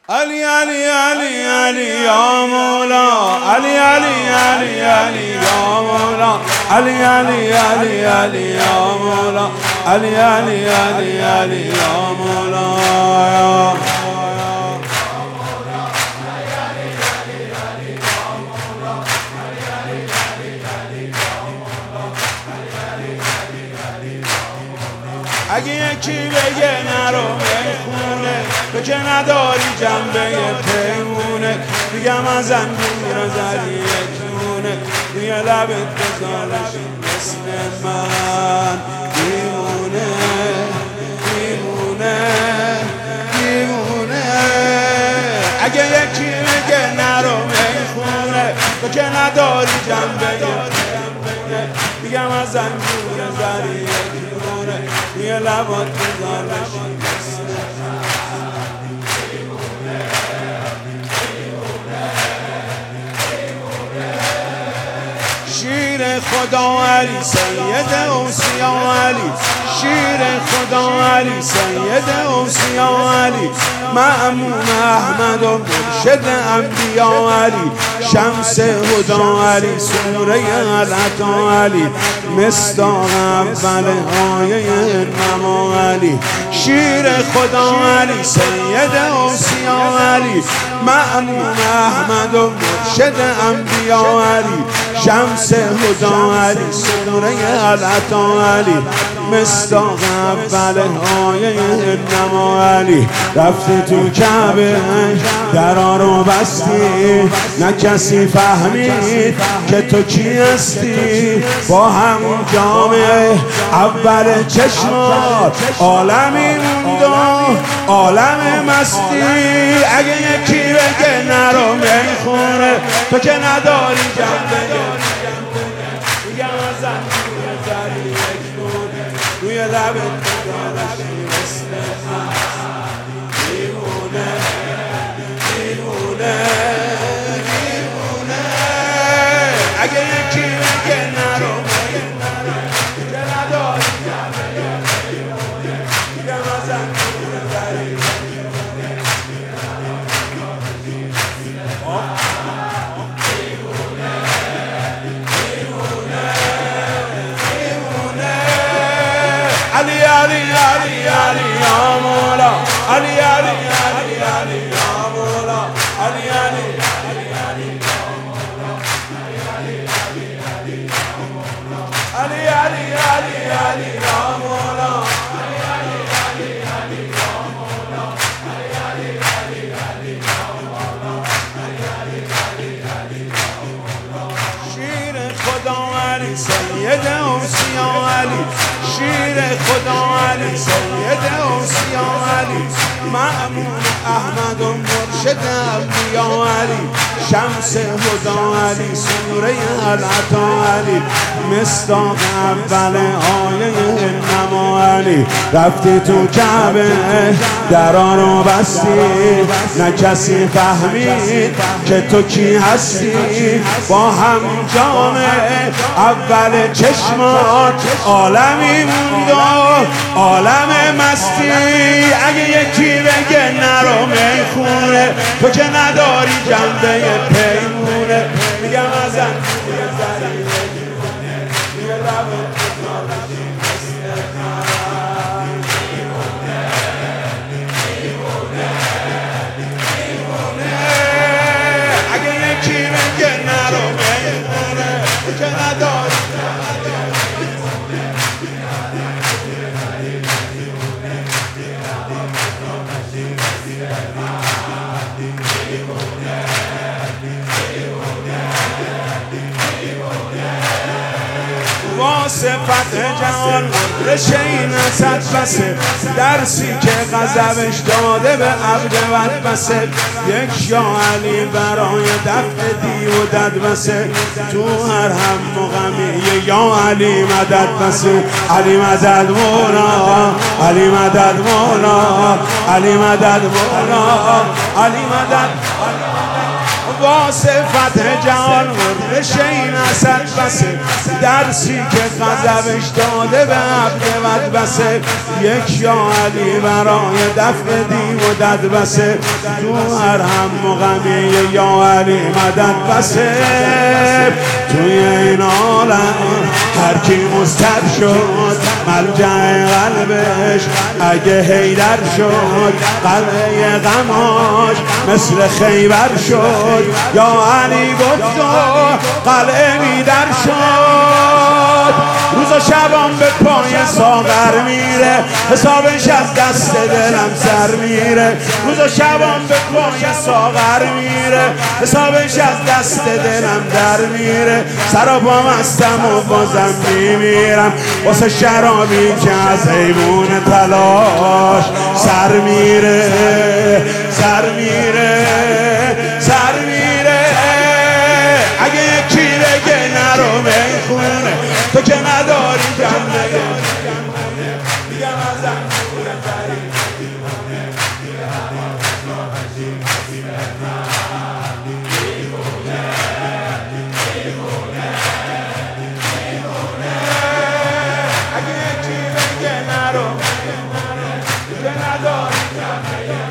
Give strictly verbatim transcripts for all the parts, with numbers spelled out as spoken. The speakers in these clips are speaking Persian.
علی علی علی علی یا مولا علی علی علی علی یا مولا علی علی علی علی یا مولا علی علی علی علی یا مولا اگه یکی بگه نرو میخونه تو که نداری جنبه پیمونه میگم از انگور زدی یکونه روی لبت بزارشی مثل من دیوونه دیوونه دیوونه اگه یکی بگه نرو میخونه تو که نداری جنبه پیمونه میگم از انگور زدی یکونه روی لبت بزارشی مثل شیر خدا علی سید اوصیا علی شیر خدا علی سید اوصیا علی مأمون احمد و مرشد انبیا علی شمس هدا علی سوره العطا علی مصداق اول آیه نما علی شیر خدا علی سید اوصیا علی مأمون احمد و مرشد انبیا علی شمس هدا علی سوره العطا علی مصداق اول آیه نما علی رفتی تو کعبه درا رو بستی نه کسی فهمید که تو کی هستی با همون جامعه اول چشمات عالمی موند و عالم مستی اگه یکی بگه نرو میخونه تو که نداری جنبه میگم از انگور زدی یکونه روی لبت بزارشی مثل من دیوونه دیوونه دیوونه اگه یکی بگه نرو میخونه که نداری جنبه میگم از انگور زدی علی علی علی علی یا مولا علی علی علی علی یا مولا علی علی علی علی یا مولا علی علی علی علی یا مولا شیر خدا علی سید اوصیا علی شیر خدا علی سید اوصیا علی مأمون احمد و مرشد انبیا علی شمس هدا علی سوره العطا علی مصداق اول آیه نما علی رفتی تو کعبه درا رو بستی نه کسی فهمید که تو کی هستی با هم جامعه اول چشمات عالمی موند و عالم مستی اگه یکی بگه نرو میخونه تو که نداری جنبه پیمونه میگم از انگور زدی یکونه روی لبت بزارشی مثل من دیوونه دیوونه دیوونه اگه یکی بگه نرو میخونه تو که نداری صفت جمال رشین صد بسه درسی که غضبش داده به عبد بدبسه یک شاه علی برای دفع دی و ددبسه تو هر هم و غمی یا علی مدد بسه علی مدد مولا علی مدد مولا علی مدد مولا علی مدد با صفت جان ورش این اسد بسه درسی که غضبش داده به عبد وقت یک یا علی برای دفع دیم و دد بسه تو هر هم مغمی یا علی مدد بسه توی این عالم هر کی مستر شد ملجع قلبش اگه حیدر شد قلعه غماش مثل خیبر شد یا علی گفت و قلعه میدر شد روز و شبان به پای ساغر میره حسابش از دست دلم سر میره روز و شبان به پای ساغر میره حسابش از دست دلم در میره سراپا مستم و بازم میمیرم واسه شرابی که از حیوان تلاش سر میره سر میره سر میره اگه یکی بگه نرو میخونه تو که نداری جمعه میگم ازم اگه یکی بگه نرو تو که نداری جمعه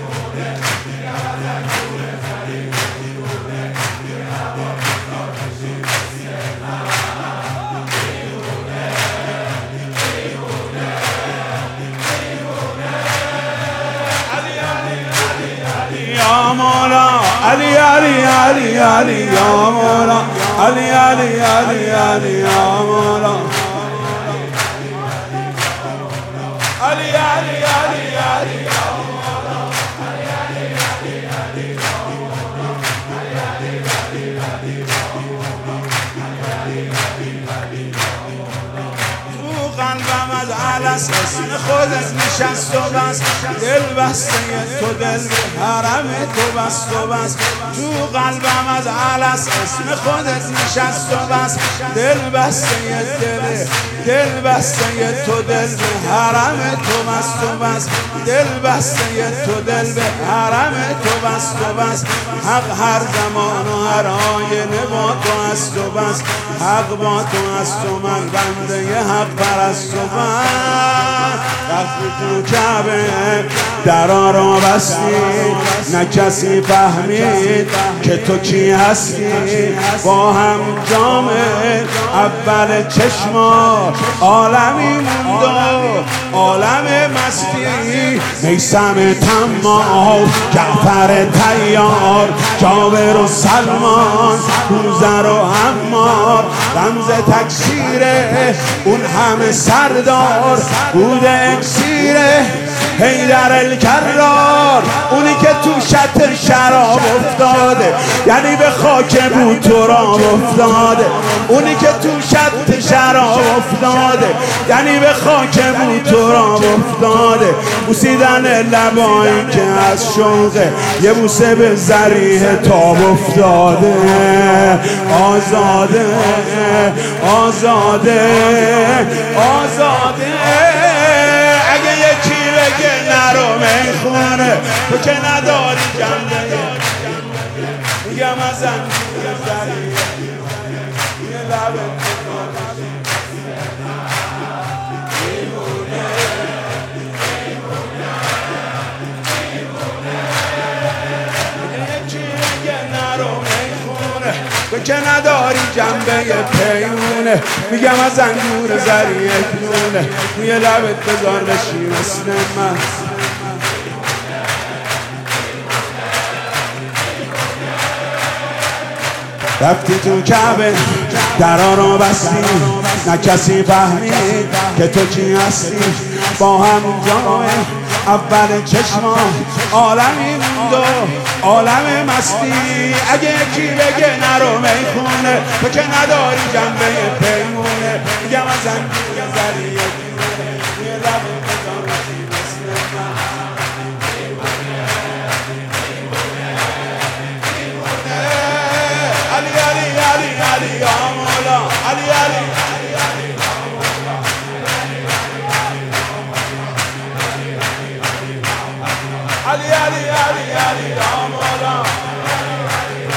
یا مولا علی علی علی علی یا مولا علی علی علی علی یا مولا علی علی علی علی یا مولا تو قلبم از علس اسم خودت نشست و بس دل بسته تو دل به حرم تو بست و بس تو قلبم از علس اسم خودت نشست و بس دل بسته دل دل بسته تو دل به حرم تو بست و بس دل بسته تو دل به حرم تو بست و بس حق هر زمان و هر آینه با تو است و بس حق با تو است و من بنده حق پرست و من رفتی تو کعبه درا را بستی نه کسی فهمید که تو کی هستی با هم جامعه اول چشما عالمی موند و عالم مستی میثم طماع جعفر طیار جابر و سلمان کوثر و عمار رمز تکثیره اون همه سردار بوده اکسیره حیدر الکرار اونی که تو شط شراب افتاده یعنی به خاک بوتراب افتاده اونی که تو شط شراب افتاده یعنی به خاک بوتراب افتاده بوسیدن لبایی که از شوقه یه بوسه به ذریح تاب افتاده آزاده آزاده آزاده اگه یکی بگه نرو میخونه تو که نداری جنبه میگم از انگور ذریح یه لبه تو که نداری جنبه پیمونه میگم از انگور ذریح کنونه توی لبت بذار بشی مثل من رفتی تو کعبه درا را بستی نه کسی فهمید که تو کی هستی با هم جای اول چشما عالمی موند و عالم مستی اگه یکی بگه نرو میخونه تو که نداری جنبه پیمونه میگم از انگور ذریح یه لبه بزن بشی مثل علی علی علی علی یا مولا علی علی علی علی علی علی یا مولا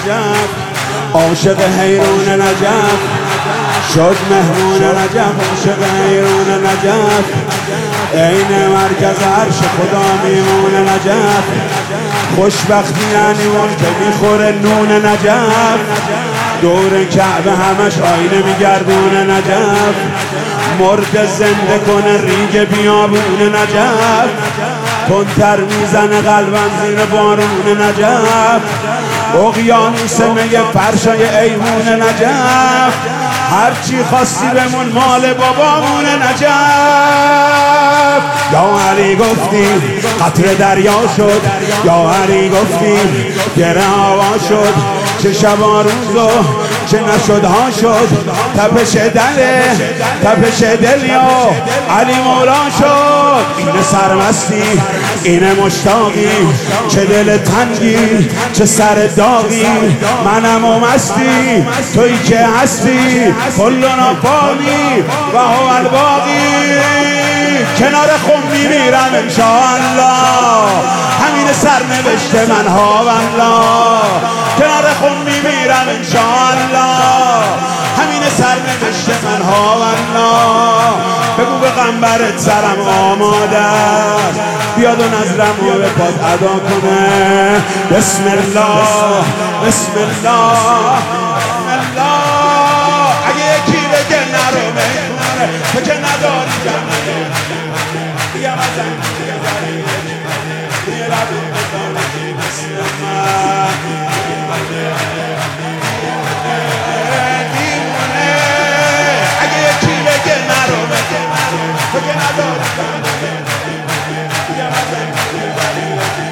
نجف، عاشق حیرون نجف شد مهمون نجف، عاشق حیرون نجف عین مرکز عرش خدا میمون نجف، خوشبختی یعنی اون که میخوره نون نجف، دور کعبه همش آینه میگردون نجف، مرد زنده کنه ریگ بیابون نجف، تندتر میزنه قلبم زیر بارون نجف، اقیانوس میگه فرشای ایمون نجف، هرچی خواستی بمون مال بابامون نجف. یا علی گفتی قطر دریا شد، یا علی گفتی گره هوا شد، چه شبا روزو چه نشد ها شد، تپش دله تپش دل یا علی مولا شد، این سرمستی این مشتاقی، چه دل تنگی چه سر داغی، منم و مستی توی که هستی، کلنا فانی و هو الباقی، کنار خم میمیرم انشاءالله، همین سرنوشت من ها والله، کنار خم میمیرم انشاءالله، همین سرنوشت من ها والله، بگو به غمبرت سرم آماده است، بیاد و نظرم رو به پاد ادا کنه، بسم الله بسم الله بسم الله، اگه یکی بگه نرو میکنه تو که نداری جمعه دیگه مزن دیگه داری دیگه لبی بزنی بسم الله دیمونه، اگه یکی بگه نرو میکنه تو که نداری جمعه دیگه مزن دیگه داری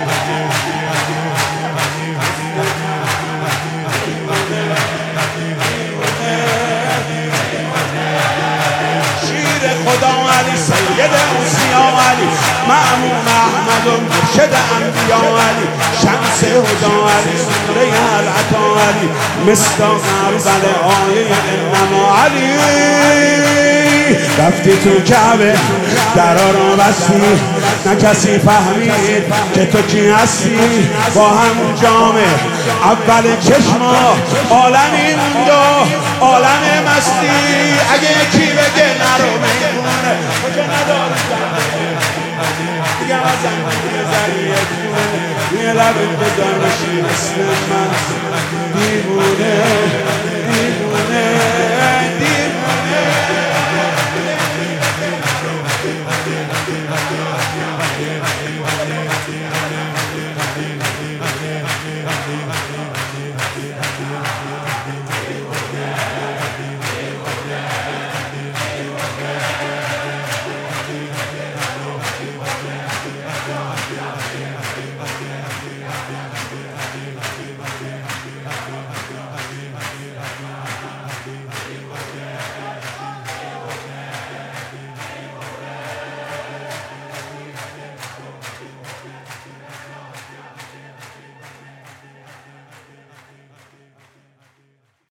خدا علی سید اوصیا علی مأمون احمد و مرشد انبیا علی شمس هدا علی سوره العطا علی مصداق اول آیه انما علی، رفتی تو کعبه درا رو بستی نه کسی فهمید که تو کی هستی، با همون جامه اول چشما عالمی موند و عالم مستی، اگه یکی بگه نرو میکنه تو که نداری دیگه مزن دیگه زریه دیگه لبت بزن بشی مثل من دیوونه دیوونه دیوونه. Yeah.